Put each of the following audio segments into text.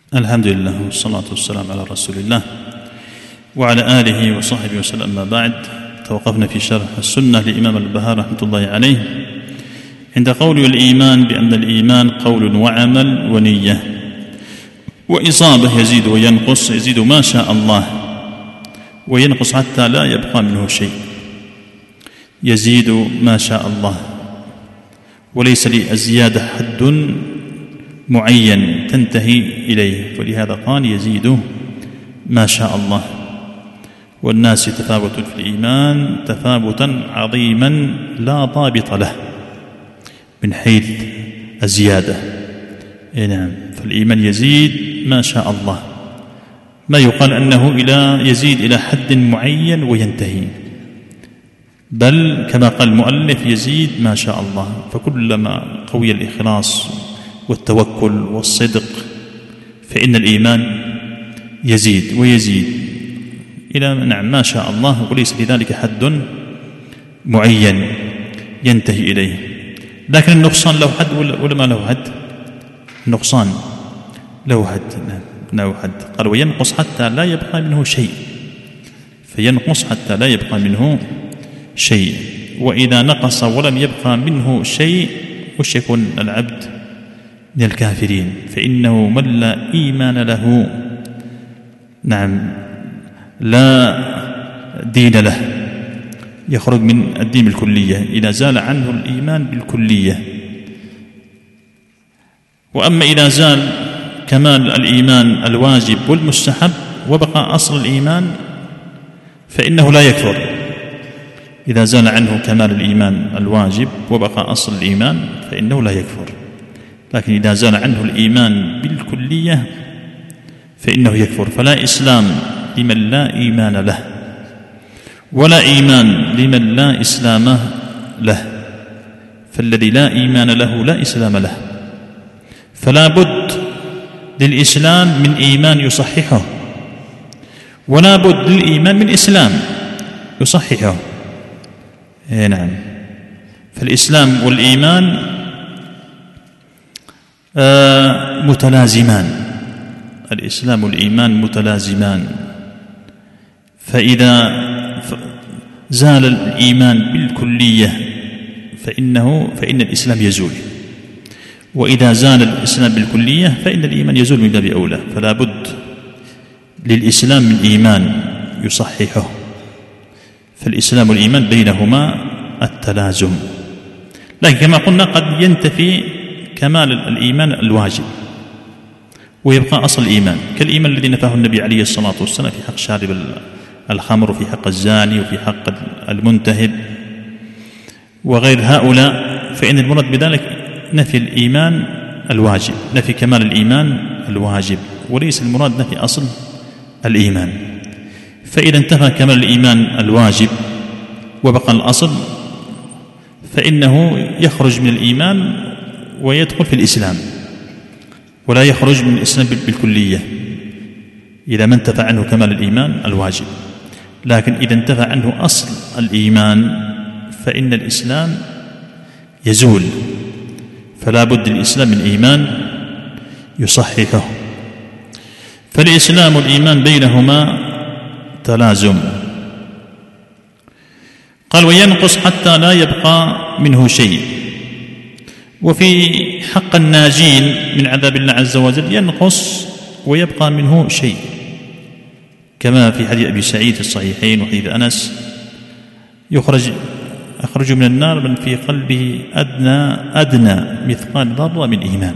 الحمد لله والصلاة والسلام على رسول الله وعلى آله وصحبه وسلم. ما بعد، توقفنا في شرح السنة لإمام البهار رحمة الله عليه عند قول الإيمان بأن الإيمان قول وعمل ونية وإصابة، يزيد وينقص، يزيد ما شاء الله وينقص حتى لا يبقى منه شيء، يزيد ما شاء الله وليس للزيادة حد معين تنتهي إليه، ولهذا قال يزيد ما شاء الله. والناس تفاوت في الإيمان تفاوتا عظيما لا ضابط له من حيث الزيادة. نعم، فالإيمان يزيد ما شاء الله، ما يقال أنه يزيد إلى حد معين وينتهي، بل كما قال المؤلف يزيد ما شاء الله. فكلما قوي الإخلاص والتوكل والصدق فإن الإيمان يزيد ويزيد إلى ما شاء الله، وليس لذلك حد معين ينتهي إليه. لكن النقصان له حد ولا ما له حد؟ النقصان له حد، له حد. قال وينقص حتى لا يبقى منه شيء، فينقص حتى لا يبقى منه شيء. وإذا نقص ولم يبقى منه شيء وش يكون العبد؟ من الكافرين، فإنه من لا إيمان له لا دين له، يخرج من الدين بالكلية إذا زال عنه الإيمان بالكلية. وأما إذا زال كمال الإيمان الواجب والمستحب وبقى أصل الإيمان فإنه لا يكفر. إذا زال عنه كمال الإيمان الواجب وبقى أصل الإيمان فإنه لا يكفر، لكن إذا زال عنه الإيمان بالكلية فإنه يكفر. فلا إسلام لمن لا إيمان له، ولا إيمان لمن لا إسلام له. فالذي لا إيمان له لا إسلام له، فلا بد للإسلام من إيمان يصححه، ولا بد للإيمان من إسلام يصححه. نعم، فالإسلام والإيمان متلازمان، الإسلام والإيمان متلازمان. فإذا زال الإيمان بالكلية فإن الإسلام يزول، وإذا زال الإسلام بالكلية فإن الإيمان يزول من باب أولى. فلا بد للإسلام من إيمان يصححه، فالإسلام والإيمان بينهما التلازم. لكن كما قلنا قد ينتفي كمال الإيمان الواجب ويبقى أصل الإيمان، كالإيمان الذي نفاه النبي عليه الصلاة والسلام في حق شارب الخمر وفي حق الزاني وفي حق المنتهب وغير هؤلاء. فإن المراد بذلك نفي الإيمان الواجب، نفي كمال الإيمان الواجب، وليس المراد نفي أصل الإيمان. فإذا انتفى كمال الإيمان الواجب وبقى الأصل فإنه يخرج من الإيمان ويدخل في الإسلام، ولا يخرج من الإسلام بالكلية إذا ما انتفى عنه كمال الإيمان الواجب. لكن إذا انتفى عنه أصل الإيمان فإن الإسلام يزول، فلا بد للإسلام من إيمان يصححه. فالإسلام والإيمان بينهما تلازم. قال وينقص حتى لا يبقى منه شيء. وفي حق الناجين من عذاب الله عز وجل ينقص ويبقى منه شيء، كما في حديث أبي سعيد في الصحيحين وحديث أنس أخرج من النار من في قلبه أدنى مثقال ذرة من إيمان،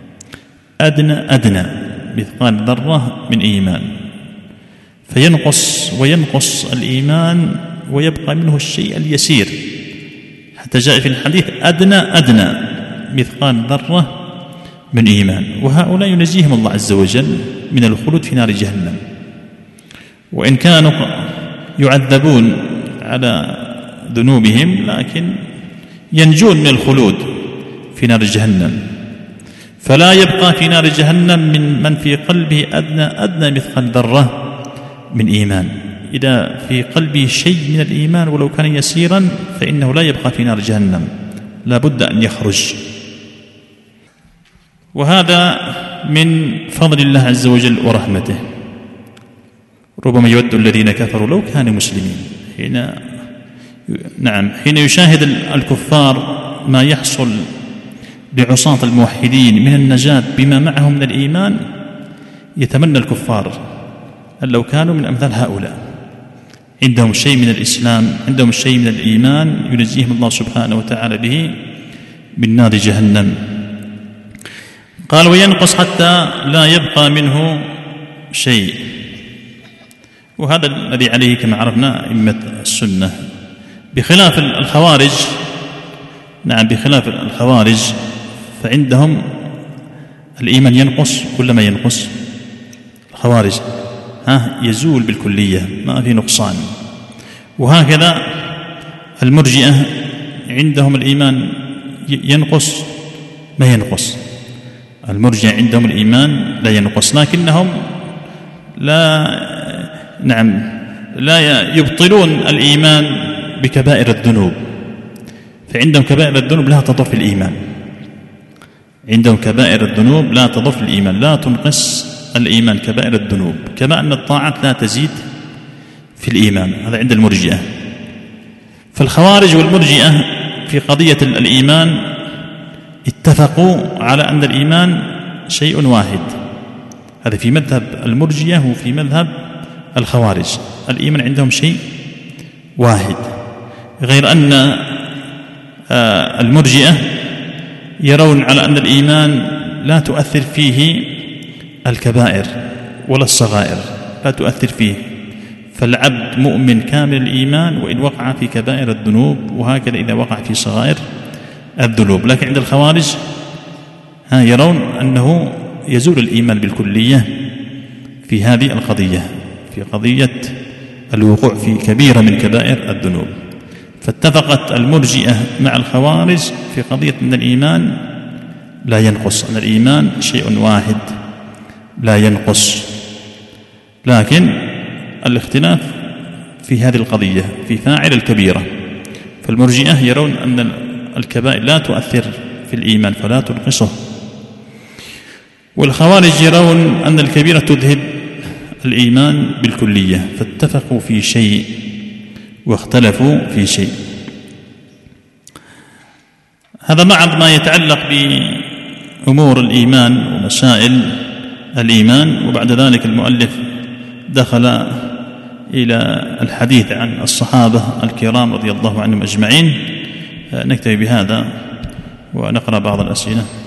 أدنى مثقال ذرة من إيمان. فينقص وينقص الإيمان ويبقى منه الشيء اليسير، حتى جاء في الحديث أدنى مثقال ذرة من إيمان. وهؤلاء ينجيهم الله عز وجل من الخلود في نار جهنم، وإن كانوا يعذبون على ذنوبهم لكن ينجون من الخلود في نار جهنم. فلا يبقى في نار جهنم من في قلبه أدنى مثقال ذرة من إيمان. إذا في قلبه شيء من الإيمان ولو كان يسيرا فإنه لا يبقى في نار جهنم، لا بد أن يخرج. وهذا من فضل الله عز وجل ورحمته. ربما يود الذين كفروا لو كانوا مسلمين. حين يشاهد الكفار ما يحصل بعصاة الموحدين من النجاة بما معهم من الإيمان، يتمنى الكفار أن لو كانوا من أمثال هؤلاء، عندهم شيء من الإسلام، عندهم شيء من الإيمان ينجيهم الله سبحانه وتعالى به من نار جهنم. قال: وينقص حتى لا يبقى منه شيء. وهذا الذي عليه كما عرفنا أئمة السنة، بخلاف الخوارج. بخلاف الخوارج فعندهم الإيمان ينقص كلما ينقص. الخوارج يزول بالكلية، ما في نقصان. وهكذا المرجئة عندهم الإيمان ينقص ما ينقص. المرجئة عندهم الإيمان لا ينقص، لكنهم لا يبطلون الإيمان بكبائر الذنوب. فعندهم كبائر الذنوب لا تضر في الإيمان. عندهم كبائر الذنوب لا تضر في الإيمان، لا تنقص الإيمان كبائر الذنوب، كما أن الطاعات لا تزيد في الإيمان. هذا عند المرجئة. فالخوارج والمرجئة في قضية الإيمان اتفقوا على أن الإيمان شيء واحد. هذا في مذهب المرجئة وفي مذهب الخوارج. الإيمان عندهم شيء واحد، غير أن المرجئة يرون على أن الإيمان لا تؤثر فيه الكبائر ولا الصغائر، لا تؤثر فيه. فالعبد مؤمن كامل الإيمان وإن وقع في كبائر الذنوب، وهكذا إذا وقع في صغائر الذنوب. لكن عند الخوارج يرون أنه يزول الإيمان بالكلية في هذه القضية، في قضية الوقوع في كبيرة من كبائر الذنوب. فاتفقت المرجئة مع الخوارج في قضية أن الإيمان لا ينقص، أن الإيمان شيء واحد لا ينقص. لكن الاختلاف في هذه القضية في فاعل الكبيرة. فالمرجئة يرون أن الكبائر لا تؤثر في الإيمان فلا تنقصه، والخوارج يرون أن الكبيرة تذهب الإيمان بالكلية. فاتفقوا في شيء واختلفوا في شيء. هذا بعض ما يتعلق بأمور الإيمان ومسائل الإيمان. وبعد ذلك المؤلف دخل إلى الحديث عن الصحابة الكرام رضي الله عنهم أجمعين. نكتفي بهذا ونقرأ بعض الأسئلة.